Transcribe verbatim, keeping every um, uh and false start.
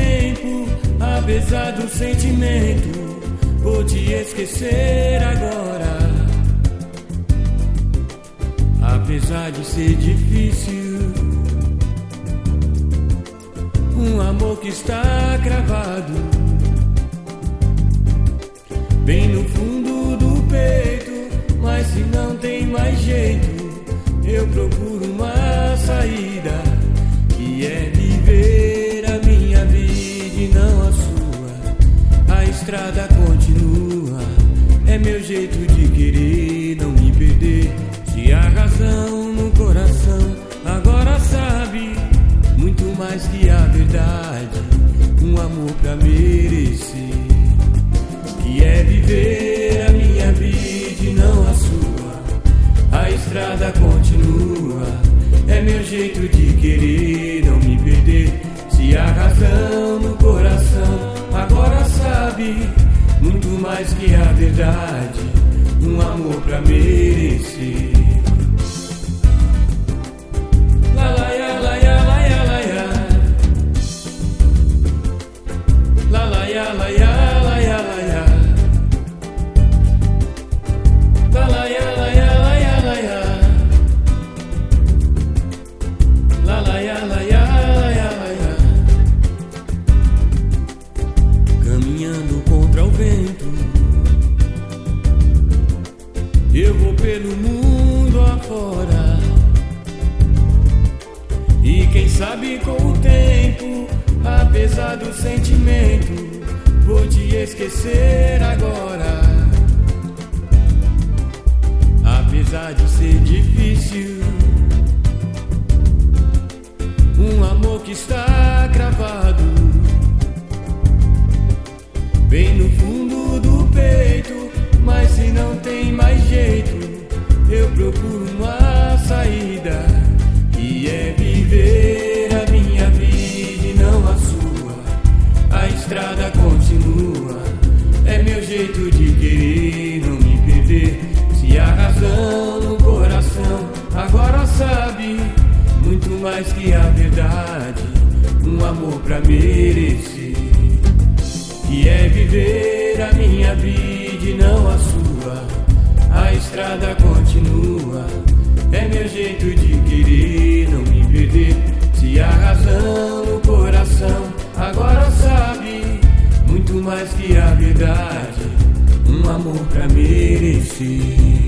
tempo, apesar do sentimento, vou te esquecer agora. Apesar de ser difícil, um amor que está cravado bem no fundo do peito. Mas se não tem mais jeito, eu procuro uma saída, que é viver a minha vida e não a sua. A estrada continua, é meu jeito de querer não me perder. Se a razão no coração agora sabe muito mais que a verdade, um amor pra merecer, que é viver a minha vida e não a sua. A estrada continua, é meu jeito de querer não me perder. Se a razão no coração agora sabe muito mais que a verdade, um amor pra merecer. La la ya la ya la ya la ya, la la ya la ya la ya la ya, la la ya la ya la ya la ya, la la ya la ya la ya la ya. Caminhando contra o vento, eu vou pelo mundo afora, e quem sabe com o tempo, apesar do sentimento, vou te esquecer agora. Apesar de ser difícil, um amor que está cravado bem no fundo do peito. Mas se não tem mais jeito, eu procuro uma saída, que é viver a minha vida e não a sua. A estrada continua, é meu jeito de querer não me perder. Se a razão no coração agora sabe muito mais que a verdade, um amor pra merecer, que é viver a minha vida e não a sua. A estrada continua, é meu jeito de querer não me perder. Se a razão no coração agora sabe muito mais que a verdade, um amor pra merecer.